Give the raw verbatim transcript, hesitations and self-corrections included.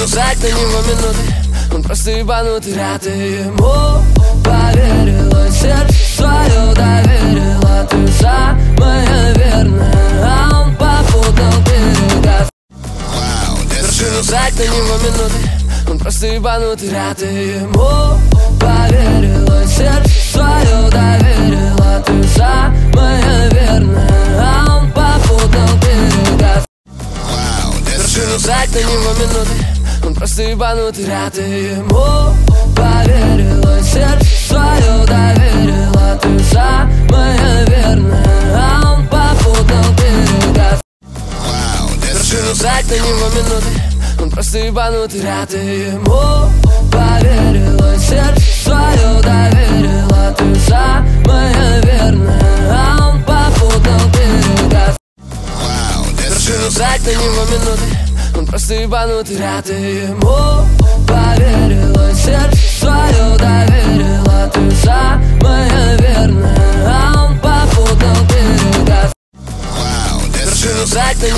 Вершину трать на него минуты, он просто ебанутый ряд. И ему поверила, сердце свое доверила. Ты самая верная, а он попутал берега. Вершину трать на него минуты, он просто ебанутый ряд. И ему поверила, сердце свое доверила. Ты самая верная, а он попутал берега. Вершину трать на него минуты, он просто ебанутый ряд. И ему поверила, сердце свое доверила. Ты самая верная, а он попутал берега. Вершину трать на него минуты, он просто ебанутый ряд. И ему поверила, сердце свое доверила. Ты самая верная, а он попутал берега. Вершину трать на него минуты, он просто ебанутый ряд. И ему поверила, сердце свое доверила. Ты самая верная, а он попутал берега. Вершину трать на него.